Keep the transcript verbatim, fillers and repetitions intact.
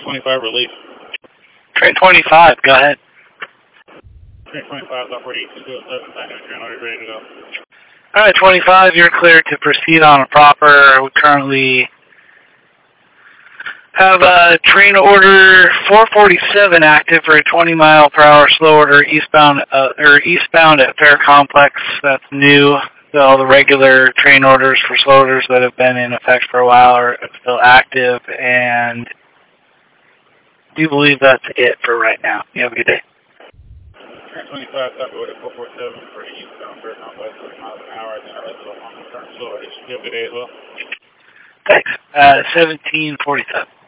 twenty-five relief. Train twenty-five, go ahead. Train twenty-five is operating eight two oh seven, dynamic train order ready to go. Alright, twenty-five, you're cleared to proceed on a proper. We currently have a train order four forty-seven active for a twenty mile per hour slow order eastbound, uh, or eastbound at Fair Complex. That's new. So all the regular train orders for slow orders that have been in effect for a while are still active, and I do believe that's it for right now. You have a good day. Train twenty-five, copy order four forty-seven for the eastbound Fair Complex, twenty miles an hour, and that's on the current slow order. You have a good day as well. Thanks. Uh, seventeen forty-seven.